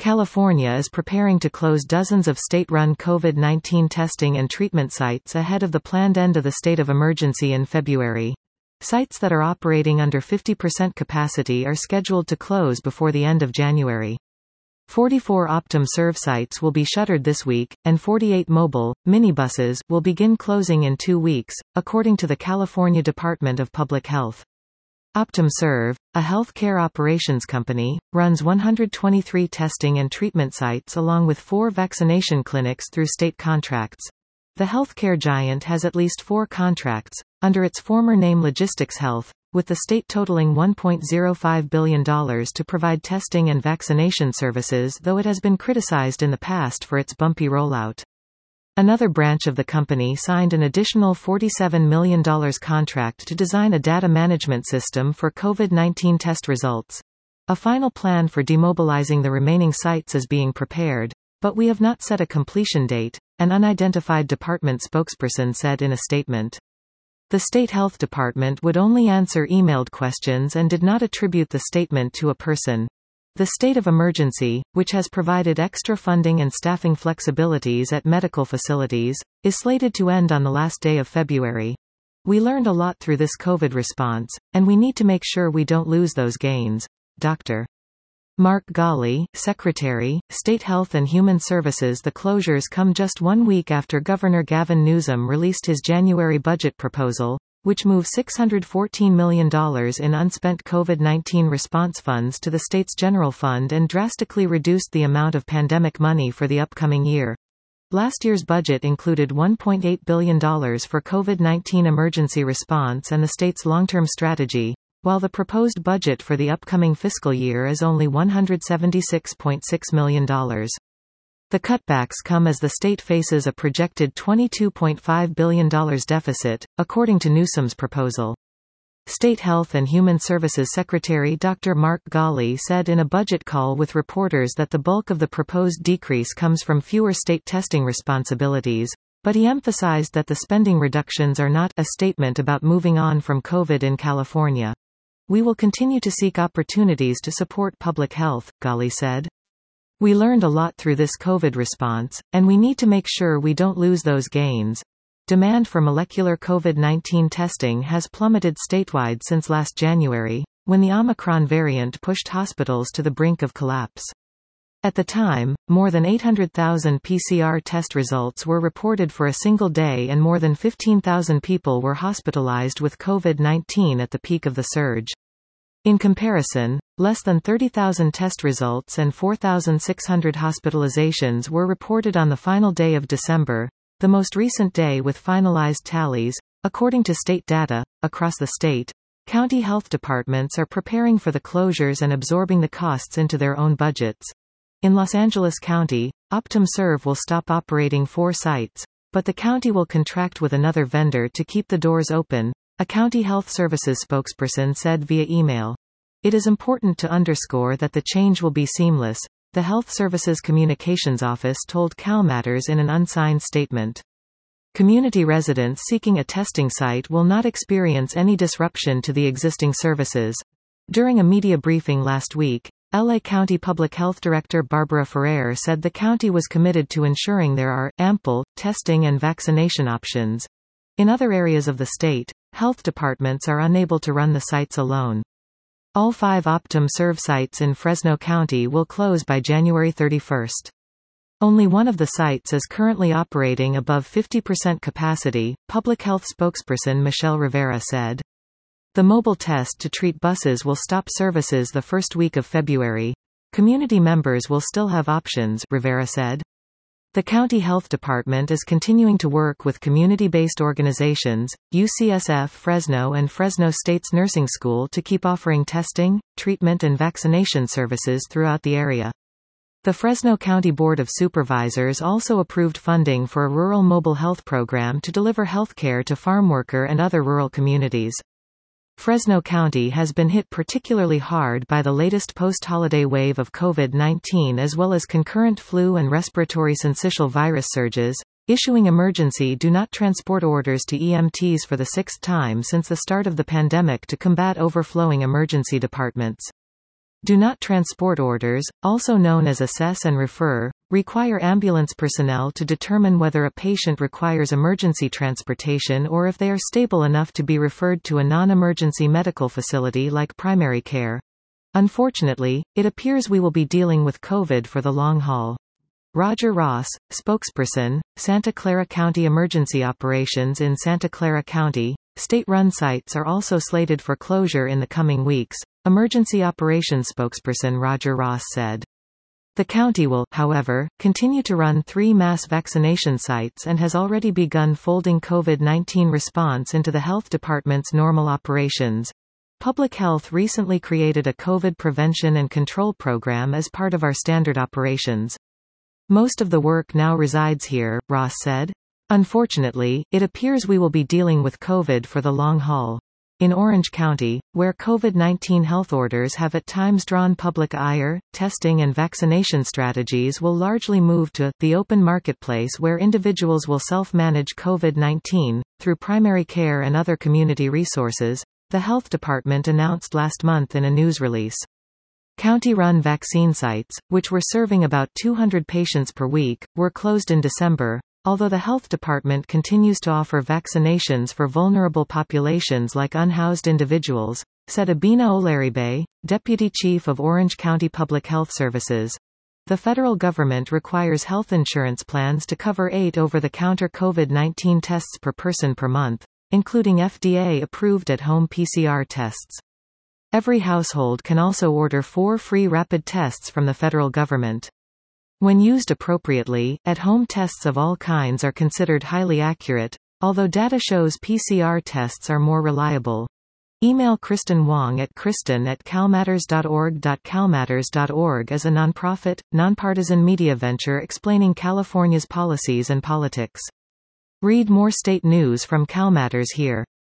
California is preparing to close dozens of state-run COVID-19 testing and treatment sites ahead of the planned end of the state of emergency in February. Sites that are operating under 50% capacity are scheduled to close before the end of January. 44 Optum Serve sites will be shuttered this week, and 48 mobile, minibuses, will begin closing in 2 weeks, according to the California Department of Public Health. Optum Serve, a healthcare operations company, runs 123 testing and treatment sites along with 4 vaccination clinics through state contracts. The healthcare giant has at least 4 contracts, under its former name Logistics Health, with the state totaling $1.05 billion to provide testing and vaccination services, though it has been criticized in the past for its bumpy rollout. Another branch of the company signed an additional $47 million contract to design a data management system for COVID-19 test results. A final plan for demobilizing the remaining sites is being prepared, but we have not set a completion date, an unidentified department spokesperson said in a statement. The state health department would only answer emailed questions and did not attribute the statement to a person. The state of emergency, which has provided extra funding and staffing flexibilities at medical facilities, is slated to end on the last day of February. We learned a lot through this COVID response, and we need to make sure we don't lose those gains. Dr. Mark Ghaly, Secretary, State Health and Human Services. The closures come just 1 week after Governor Gavin Newsom released his January budget proposal, which moves $614 million in unspent COVID-19 response funds to the state's general fund and drastically reduced the amount of pandemic money for the upcoming year. Last year's budget included $1.8 billion for COVID-19 emergency response and the state's long-term strategy, while the proposed budget for the upcoming fiscal year is only $176.6 million. The cutbacks come as the state faces a projected $22.5 billion deficit, according to Newsom's proposal. State Health and Human Services Secretary Dr. Mark Ghaly said in a budget call with reporters that the bulk of the proposed decrease comes from fewer state testing responsibilities, but he emphasized that the spending reductions are not a statement about moving on from COVID in California. We will continue to seek opportunities to support public health, Ghaly said. We learned a lot through this COVID response, and we need to make sure we don't lose those gains. Demand for molecular COVID-19 testing has plummeted statewide since last January, when the Omicron variant pushed hospitals to the brink of collapse. At the time, more than 800,000 PCR test results were reported for a single day and more than 15,000 people were hospitalized with COVID-19 at the peak of the surge. In comparison, less than 30,000 test results and 4,600 hospitalizations were reported on the final day of December, the most recent day with finalized tallies. According to state data, across the state, county health departments are preparing for the closures and absorbing the costs into their own budgets. In Los Angeles County, Optum Serve will stop operating 4 sites, but the county will contract with another vendor to keep the doors open, a county health services spokesperson said via email. It is important to underscore that the change will be seamless, the Health Services Communications Office told CalMatters in an unsigned statement. Community residents seeking a testing site will not experience any disruption to the existing services. During a media briefing last week, LA County Public Health Director Barbara Ferrer said the county was committed to ensuring there are ample testing and vaccination options. In other areas of the state, health departments are unable to run the sites alone. All 5 Optum Serve sites in Fresno County will close by January 31. Only one of the sites is currently operating above 50% capacity, public health spokesperson Michelle Rivera said. The mobile test to treat buses will stop services the first week of February. Community members will still have options, Rivera said. The county health department is continuing to work with community-based organizations, UCSF Fresno and Fresno State's nursing school to keep offering testing, treatment and vaccination services throughout the area. The Fresno County Board of Supervisors also approved funding for a rural mobile health program to deliver health care to farmworker and other rural communities. Fresno County has been hit particularly hard by the latest post-holiday wave of COVID-19 as well as concurrent flu and respiratory syncytial virus surges, issuing emergency do not transport orders to EMTs for the 6th time since the start of the pandemic to combat overflowing emergency departments. Do not transport orders, also known as assess and refer, require ambulance personnel to determine whether a patient requires emergency transportation or if they are stable enough to be referred to a non-emergency medical facility like primary care. Unfortunately, it appears we will be dealing with COVID for the long haul. Roger Ross, spokesperson, Santa Clara County Emergency Operations in Santa Clara County. State-run sites are also slated for closure in the coming weeks, emergency operations spokesperson Roger Ross said. The county will, however, continue to run 3 mass vaccination sites and has already begun folding COVID-19 response into the health department's normal operations. Public Health recently created a COVID prevention and control program as part of our standard operations. Most of the work now resides here, Ross said. Unfortunately, it appears we will be dealing with COVID for the long haul. In Orange County, where COVID-19 health orders have at times drawn public ire, testing and vaccination strategies will largely move to the open marketplace where individuals will self-manage COVID-19, through primary care and other community resources, the health department announced last month in a news release. County-run vaccine sites, which were serving about 200 patients per week, were closed in December, although the health department continues to offer vaccinations for vulnerable populations like unhoused individuals, said Abina Olaribe, Deputy Chief of Orange County Public Health Services. The federal government requires health insurance plans to cover 8 over-the-counter COVID-19 tests per person per month, including FDA-approved at-home PCR tests. Every household can also order 4 free rapid tests from the federal government. When used appropriately, at-home tests of all kinds are considered highly accurate, although data shows PCR tests are more reliable. Email Kristen Wong at kristen@calmatters.org. CalMatters.org is a nonprofit, nonpartisan media venture explaining California's policies and politics. Read more state news from CalMatters here.